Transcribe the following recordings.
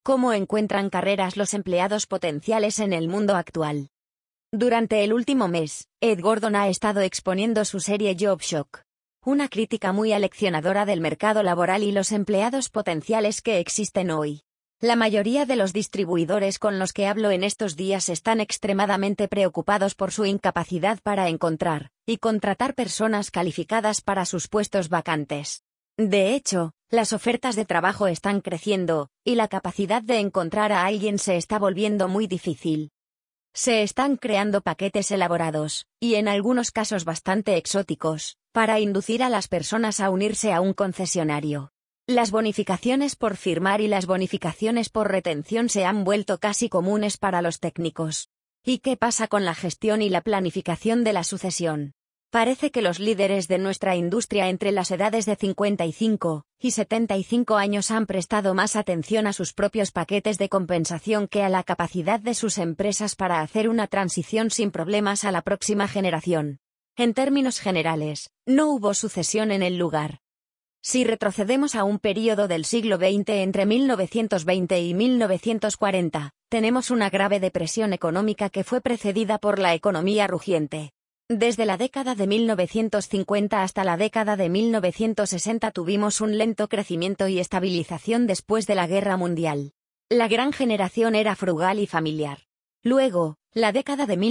¿Cómo encuentran carreras los empleados potenciales en el mundo actual? Durante el último mes, Ed Gordon ha estado exponiendo su serie Job Shock, una crítica muy aleccionadora del mercado laboral y los empleados potenciales que existen hoy. La mayoría de los distribuidores con los que hablo en estos días están extremadamente preocupados por su incapacidad para encontrar y contratar personas calificadas para sus puestos vacantes. De hecho, las ofertas de trabajo están creciendo, y la capacidad de encontrar a alguien se está volviendo muy difícil. Se están creando paquetes elaborados, y en algunos casos bastante exóticos, para inducir a las personas a unirse a un concesionario. Las bonificaciones por firmar y las bonificaciones por retención se han vuelto casi comunes para los técnicos. ¿Y qué pasa con la gestión y la planificación de la sucesión? Parece que los líderes de nuestra industria entre las edades de 55 y 75 años han prestado más atención a sus propios paquetes de compensación que a la capacidad de sus empresas para hacer una transición sin problemas a la próxima generación. En términos generales, no hubo sucesión en el lugar. Si retrocedemos a un período del siglo XX entre 1920 y 1940, tenemos una grave depresión económica que fue precedida por la economía rugiente. Desde la década de 1950 hasta la década de 1960 tuvimos un lento crecimiento y estabilización después de la Guerra Mundial. La gran generación era frugal y familiar. Luego, la década de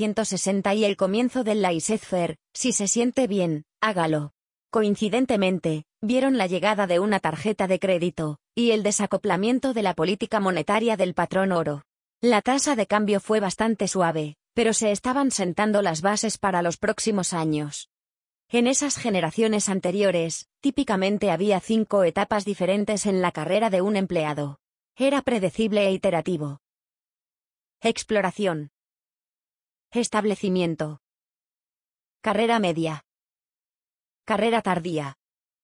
1960 y el comienzo del laissez-faire, si se siente bien, hágalo. Coincidentemente, vieron la llegada de una tarjeta de crédito, y el desacoplamiento de la política monetaria del patrón oro. La tasa de cambio fue bastante suave, pero se estaban sentando las bases para los próximos años. En esas generaciones anteriores, típicamente había 5 etapas diferentes en la carrera de un empleado. Era predecible e iterativo. Exploración. Establecimiento. Carrera media. Carrera tardía.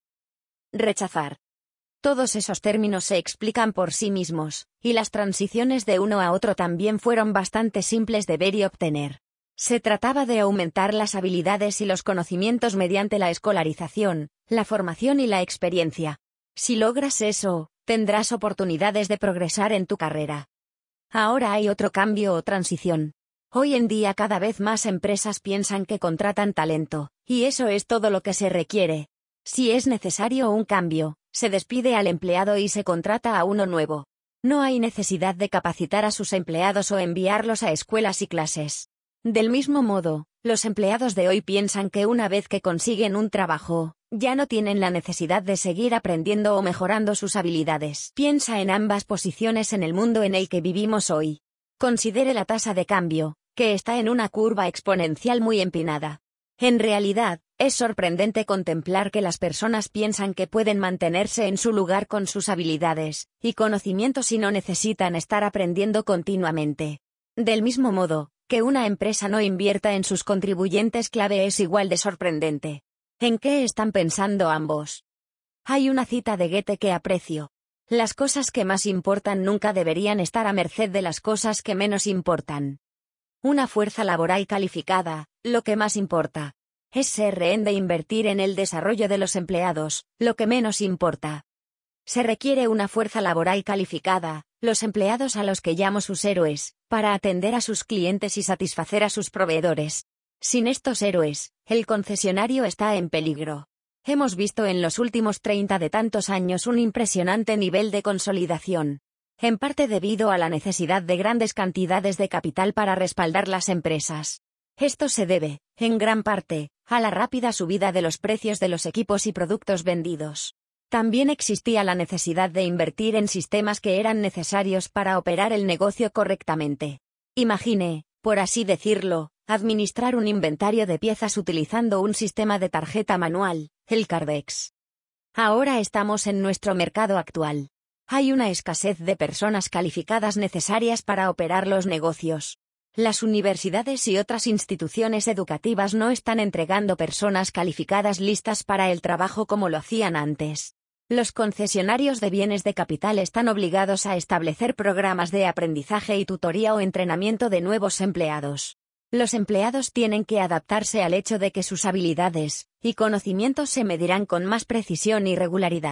Rechazar. Todos esos términos se explican por sí mismos, y las transiciones de uno a otro también fueron bastante simples de ver y obtener. Se trataba de aumentar las habilidades y los conocimientos mediante la escolarización, la formación y la experiencia. Si logras eso, tendrás oportunidades de progresar en tu carrera. Ahora hay otro cambio o transición. Hoy en día cada vez más empresas piensan que contratan talento, y eso es todo lo que se requiere. Si es necesario un cambio, se despide al empleado y se contrata a uno nuevo. No hay necesidad de capacitar a sus empleados o enviarlos a escuelas y clases. Del mismo modo, los empleados de hoy piensan que una vez que consiguen un trabajo, ya no tienen la necesidad de seguir aprendiendo o mejorando sus habilidades. Piensa en ambas posiciones en el mundo en el que vivimos hoy. Considere la tasa de cambio, que está en una curva exponencial muy empinada. En realidad, es sorprendente contemplar que las personas piensan que pueden mantenerse en su lugar con sus habilidades y conocimientos y no necesitan estar aprendiendo continuamente. Del mismo modo, que una empresa no invierta en sus contribuyentes clave es igual de sorprendente. ¿En qué están pensando ambos? Hay una cita de Goethe que aprecio. Las cosas que más importan nunca deberían estar a merced de las cosas que menos importan. Una fuerza laboral calificada, lo que más importa. Es ser rehén de invertir en el desarrollo de los empleados, lo que menos importa. Se requiere una fuerza laboral calificada, los empleados a los que llamo sus héroes, para atender a sus clientes y satisfacer a sus proveedores. Sin estos héroes, el concesionario está en peligro. Hemos visto en los últimos 30 de tantos años un impresionante nivel de consolidación. En parte debido a la necesidad de grandes cantidades de capital para respaldar las empresas. Esto se debe, en gran parte, a la rápida subida de los precios de los equipos y productos vendidos. También existía la necesidad de invertir en sistemas que eran necesarios para operar el negocio correctamente. Imagine, por así decirlo, administrar un inventario de piezas utilizando un sistema de tarjeta manual, el Cardex. Ahora estamos en nuestro mercado actual. Hay una escasez de personas calificadas necesarias para operar los negocios. Las universidades y otras instituciones educativas no están entregando personas calificadas listas para el trabajo como lo hacían antes. Los concesionarios de bienes de capital están obligados a establecer programas de aprendizaje y tutoría o entrenamiento de nuevos empleados. Los empleados tienen que adaptarse al hecho de que sus habilidades y conocimientos se medirán con más precisión y regularidad.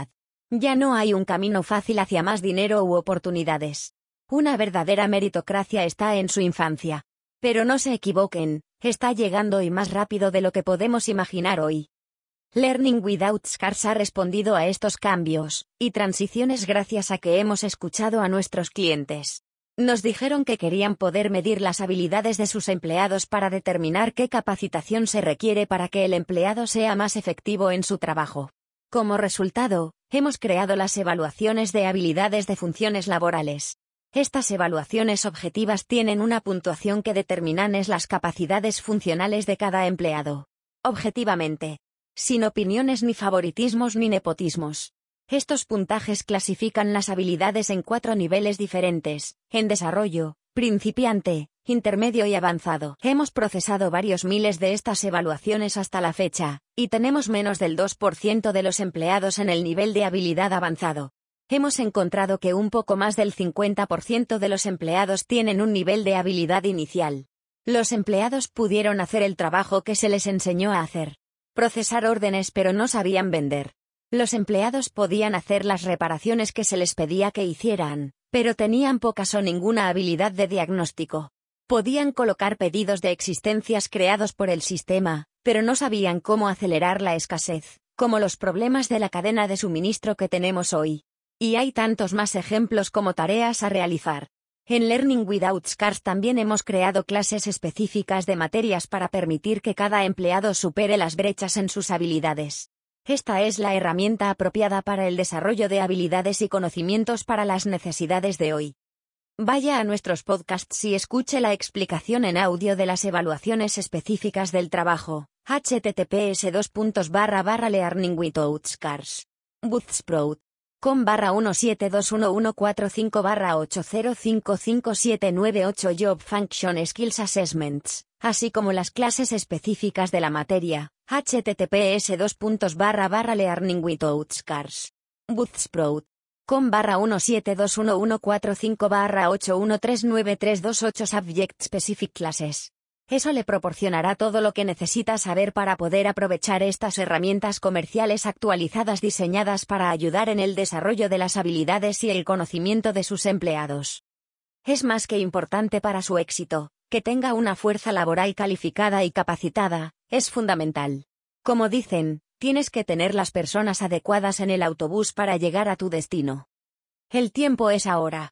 Ya no hay un camino fácil hacia más dinero u oportunidades. Una verdadera meritocracia está en su infancia. Pero no se equivoquen, está llegando y más rápido de lo que podemos imaginar hoy. Learning Without Scars ha respondido a estos cambios y transiciones gracias a que hemos escuchado a nuestros clientes. Nos dijeron que querían poder medir las habilidades de sus empleados para determinar qué capacitación se requiere para que el empleado sea más efectivo en su trabajo. Como resultado, hemos creado las evaluaciones de habilidades de funciones laborales. Estas evaluaciones objetivas tienen una puntuación que determinan las capacidades funcionales de cada empleado. Objetivamente. Sin opiniones ni favoritismos ni nepotismos. Estos puntajes clasifican las habilidades en 4 niveles diferentes: en desarrollo, principiante, intermedio y avanzado. Hemos procesado varios miles de estas evaluaciones hasta la fecha, y tenemos menos del 2% de los empleados en el nivel de habilidad avanzado. Hemos encontrado que un poco más del 50% de los empleados tienen un nivel de habilidad inicial. Los empleados pudieron hacer el trabajo que se les enseñó a hacer. Procesar órdenes, pero no sabían vender. Los empleados podían hacer las reparaciones que se les pedía que hicieran, pero tenían pocas o ninguna habilidad de diagnóstico. Podían colocar pedidos de existencias creados por el sistema, pero no sabían cómo acelerar la escasez, como los problemas de la cadena de suministro que tenemos hoy. Y hay tantos más ejemplos como tareas a realizar. En Learning Without Scars también hemos creado clases específicas de materias para permitir que cada empleado supere las brechas en sus habilidades. Esta es la herramienta apropiada para el desarrollo de habilidades y conocimientos para las necesidades de hoy. Vaya a nuestros podcasts y escuche la explicación en audio de las evaluaciones específicas del trabajo. https://learningwithoutscars. com/1721145/80557998 Job Function Skills Assessments, así como las clases específicas de la materia. https://learningwithoutscars. com/1721145/81393228 Subject Specific Classes. Eso le proporcionará todo lo que necesita saber para poder aprovechar estas herramientas comerciales actualizadas diseñadas para ayudar en el desarrollo de las habilidades y el conocimiento de sus empleados. Es más que importante para su éxito, que tenga una fuerza laboral calificada y capacitada, es fundamental. Como dicen, tienes que tener las personas adecuadas en el autobús para llegar a tu destino. El tiempo es ahora.